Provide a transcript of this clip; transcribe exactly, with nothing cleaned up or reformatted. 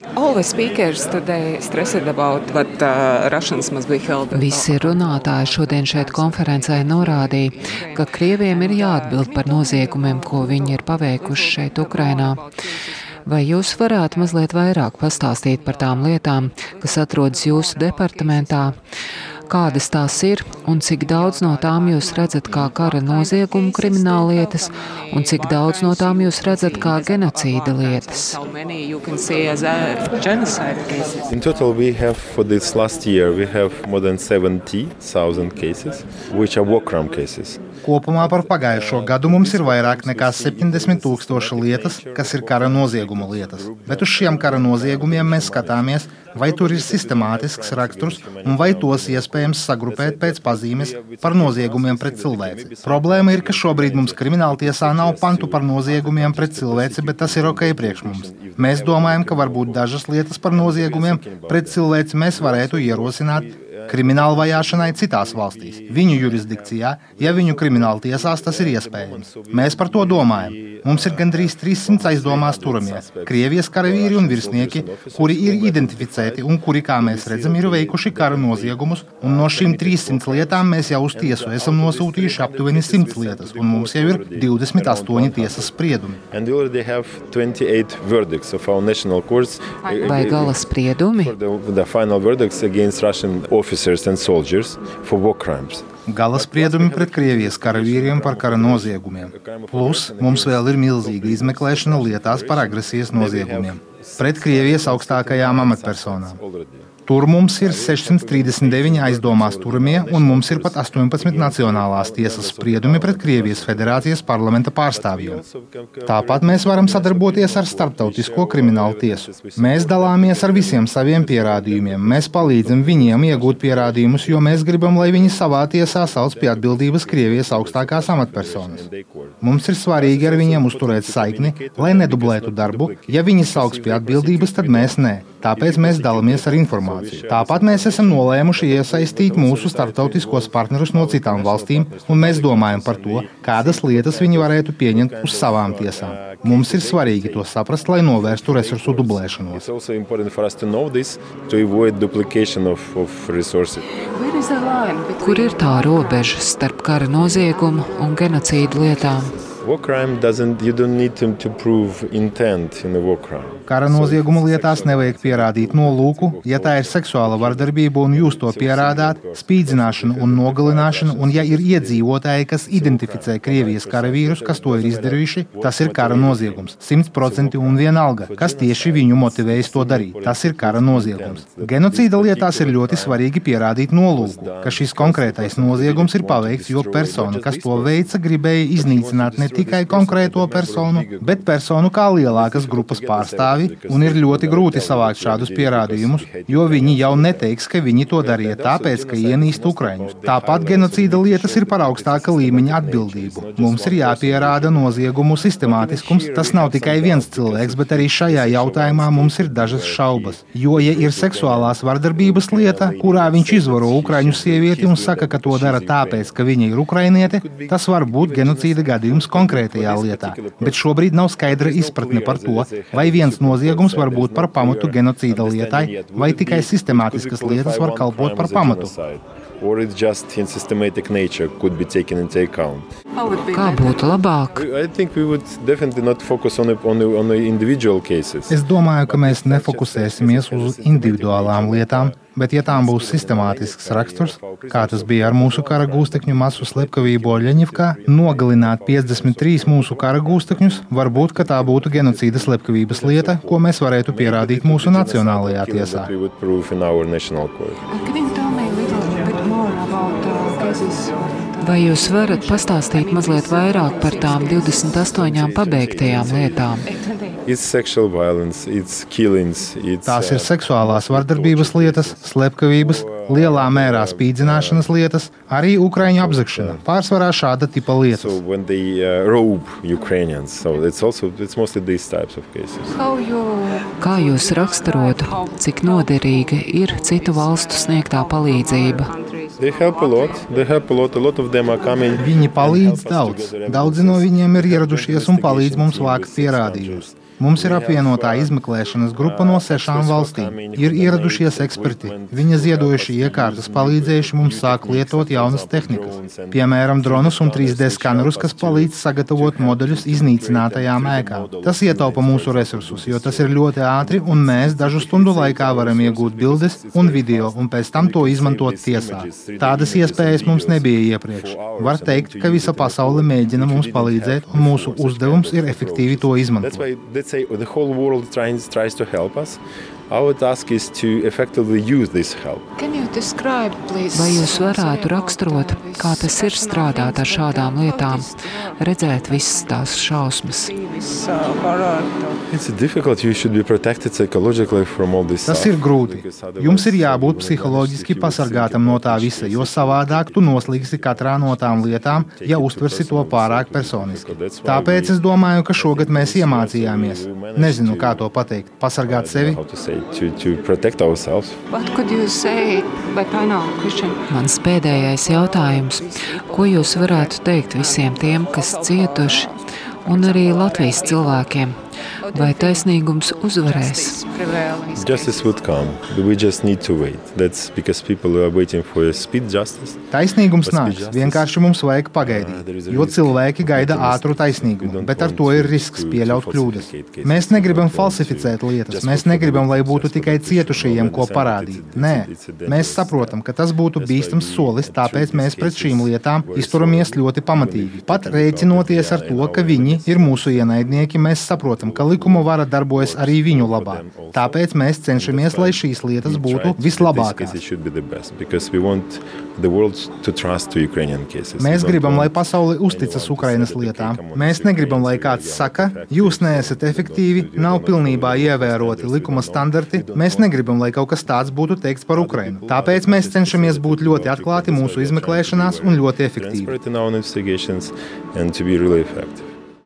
Visi runātāji šodien šeit konferencē norādīja, ka Krieviem ir jāatbild par noziegumiem, ko viņi ir paveikuši šeit Ukrainā. Vai jūs varētu mazliet vairāk pastāstīt par tām lietām, kas atrodas jūsu departamentā? Kādas tās ir un cik daudz no tām jūs redzat kā kara noziegumu krimināllietas un cik daudz no tām jūs redzat kā genocīda lietas? In total we have for this last year we have more than seventy thousand cases which are war crime cases. Kopumā par pagājušo gadu mums ir vairāk nekā septiņdesmit tūkstoši lietas, kas ir kara nozieguma lietas. Bet uz šiem kara noziegumiem mēs skatāmies, vai tur ir sistemātisks raksturs un vai tos iespējams sagrupēt pēc pazīmes par noziegumiem pret cilvēci. Problēma ir, ka šobrīd mums krimināltiesā nav pantu par noziegumiem pret cilvēci, bet tas ir ok priekš mums. Mēs domājam, ka varbūt dažas lietas par noziegumiem pret cilvēci mēs varētu ierosināt krimināla vajāšanai citās valstīs, viņu jurisdikcijā, ja viņu krimināla tiesās tas ir iespējams. Mēs par to domājam. Mums ir gandrīz trīs simti aizdomās turamie, Krievijas karavīri un virsnieki, kuri ir identificēti un kuri, kā mēs redzam, ir veikuši kara noziegumus, un no šīm trīs simti lietām mēs jau uz tiesu esam nosūtījuši aptuveni simts lietas, un mums jau ir divdesmit astoņi tiesas spriedumi. Vai gala spriedumi? Gala spriedumi pret Krievijas karavīriem par kara noziegumiem. Plus mums vēl ir milzīga izmeklēšana lietās par agresijas noziegumiem pret Krievijas augstākajām amatpersonām. Tur mums ir sešsimt trīsdesmit deviņi aizdomās turamie, un mums ir pat astoņpadsmit nacionālās tiesas spriedumi pret Krievijas federācijas parlamenta pārstāvjiem. Tāpat mēs varam sadarboties ar Starptautisko kriminālu tiesu. Mēs dalāmies ar visiem saviem pierādījumiem. Mēs palīdzam viņiem iegūt pierādījumus, jo mēs gribam, lai viņi savā tiesā sauc pie atbildības Krievijas augstākās amatpersonas. Mums ir svarīgi ar viņiem uzturēt saikni, lai nedublētu darbu. Ja viņi sauks pie atbildības, tad mēs nē. Tāpēc mēs dalāmies ar informāciju. Tāpat mēs esam nolēmuši iesaistīt mūsu starptautiskos partnerus no citām valstīm, un mēs domājam par to, kādas lietas viņi varētu pieņemt uz savām tiesām. Mums ir svarīgi to saprast, lai novērstu resursu dublēšanos. Kur ir tā robeža starp kara noziegumu un genocīdu lietām? War crime doesn't, you don't need to, to prove intent in a war crime. Kara nozieguma lietās nevajag pierādīt nolūku, ja tā ir seksuāla vardarbība un jūs to pierādāt, spīdzināšana un nogalināšana, un ja ir iedzīvotāji, kas identificē Krievijas karavīrus, kas to ir izdarījuši, tas ir kara noziegums. Simt procenti un vienalga, kas tieši viņu motivējis to darīt. Tas ir kara noziegums. Genocīda lietās ir ļoti svarīgi pierādīt nolūku, ka šis konkrētais noziegums ir paveikts, jo persona, kas to veica, gribēja iznīcināt ne tikai konkrēto personu, bet personu kā lielākas grupas pārstāvi, un ir ļoti grūti savākt šādus pierādījumus, jo viņi jau neteiks, ka viņi to darīja tāpēc, ka ienīst ukraiņus. Tāpat genocīda lietas ir par augstāka līmeņa atbildību. Mums ir jāpierāda noziegumu sistemātiskums. Tas nav tikai viens cilvēks, bet arī šajā jautājumā mums ir dažas šaubas. Jo, ja ir seksuālās vardarbības lieta, kurā viņš izvaro ukraiņu sievieti un saka, ka to dara tāpēc, ka viņa ir ukrainiete, tas var būt genocīda gadījums konkrētajā lietā, bet šobrīd nav skaidra izpratne par to, vai viens noziegums var būt par pamatu genocīda lietai, vai tikai sistemātiskas lietas var kalpot par pamatu. Kā būtu labāk? Es domāju, ka mēs nefokusēsimies uz individuālām lietām, bet ja tām būs sistemātisks raksturs, kā tas bija ar mūsu kara gūstekņu masu slepkavību Oļeņivkā, nogalināt piecdesmit trīs mūsu kara gūstekņus, varbūt, ka tā būtu genocīda slepkavības lieta, ko mēs varētu pierādīt mūsu nacionālajā tiesā. Vai jūs varat pastāstīt mazliet vairāk par tām divdesmit astoņām pabeigtajām lietām? Tās ir seksuālās vardarbības lietas, slepkavības, lielā mērā spīdzināšanas lietas, arī ukraiņu apzagšana. Pārsvarā šāda tipa lietas. Kā jūs raksturotu, cik noderīga ir citu valstu sniegtā palīdzība? Viņi palīdz daudz. Daudzi no viņiem ir ieradušies un palīdz mums vākt pierādījumus. Mums ir apvienotā izmeklēšanas grupa no sešām valstīm. Ir ieradušies eksperti. Viņi ziedojuši iekārtas palīdzējuši mums sāk lietot jaunas tehnikas. Piemēram, dronus un trīs D skanerus, kas palīdz sagatavot modeļus iznīcinātajām ēkām. Tas ietaupa mūsu resursus, jo tas ir ļoti ātri un mēs dažu stundu laikā varam iegūt bildes un video un pēc tam to izmantot tiesā. Tādas iespējas mums nebija iepriekš. Var teikt, ka visa pasaule mēģina mums palīdzēt un mūsu uzdevums ir efektīvi to izmantot. Our task is to effectively use this help. Vai jūs varētu raksturot, kā tas ir strādāt ar šādām lietām, redzēt visas tās šausmas? It's difficult. You should be protected psychologically from all this. Tas ir grūti. Jums ir jābūt psiholoģiski pasargātam no tā visa, jo savādāk tu noslīgsi katrā no tām lietām, ja uztversi to pārāk personiski. Tāpēc es domāju, ka šogad mēs iemācījāmies. Nezinu, kā to pateikt. Pasargāt sevi. To, to protect ourselves. Mans pēdējais jautājums. Ko jūs varētu teikt visiem tiem, kas cietuši, un arī Latvijas cilvēkiem? Vai taisnīgums uzvarēs? Justice would come. We just need to wait. That's because people are waiting for a speed justice. Taisnīgums nāks. Vienkārši mums vajag pagaidīt, jo cilvēki gaida ātru taisnīgumu, bet ar to ir risks pieļaut kļūdas. Mēs negribam falsificēt lietas, mēs negribam, lai būtu tikai cietušajiem ko parādīt. Nē, mēs saprotam, ka tas būtu bīstams solis, tāpēc mēs pret šīm lietām izturamies ļoti pamatīgi. Pat rēķinoties ar to, ka viņi ir mūsu ienaidnieki, mēs saprotam, ka likuma vara darbojas arī viņu labā. Tāpēc mēs cenšamies, lai šīs lietas būtu vislabākās. Mēs gribam, lai pasaule uzticas Ukrainas lietām. Mēs negribam, lai kāds saka, jūs neesat efektīvi, nav pilnībā ievēroti likuma standarti. Mēs negribam, lai kaut kas tāds būtu teikts par Ukrainu. Tāpēc mēs cenšamies būt ļoti atklāti mūsu izmeklēšanās un ļoti efektīvi.